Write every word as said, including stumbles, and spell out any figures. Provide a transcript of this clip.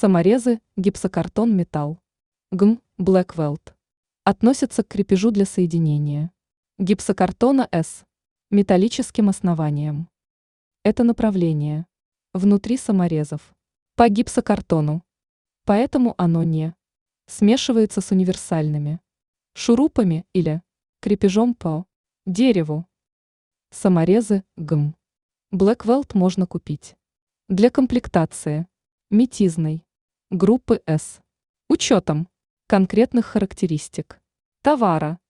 Саморезы, гипсокартон, металл. ГМ, Blackweld. Относятся к крепежу для соединения гипсокартона с металлическим основанием. Это направление внутри саморезов по гипсокартону, поэтому оно не смешивается с универсальными шурупами или крепежом по дереву. Саморезы ГМ Blackweld можно купить для комплектации метизной группы С учетом конкретных характеристик товара.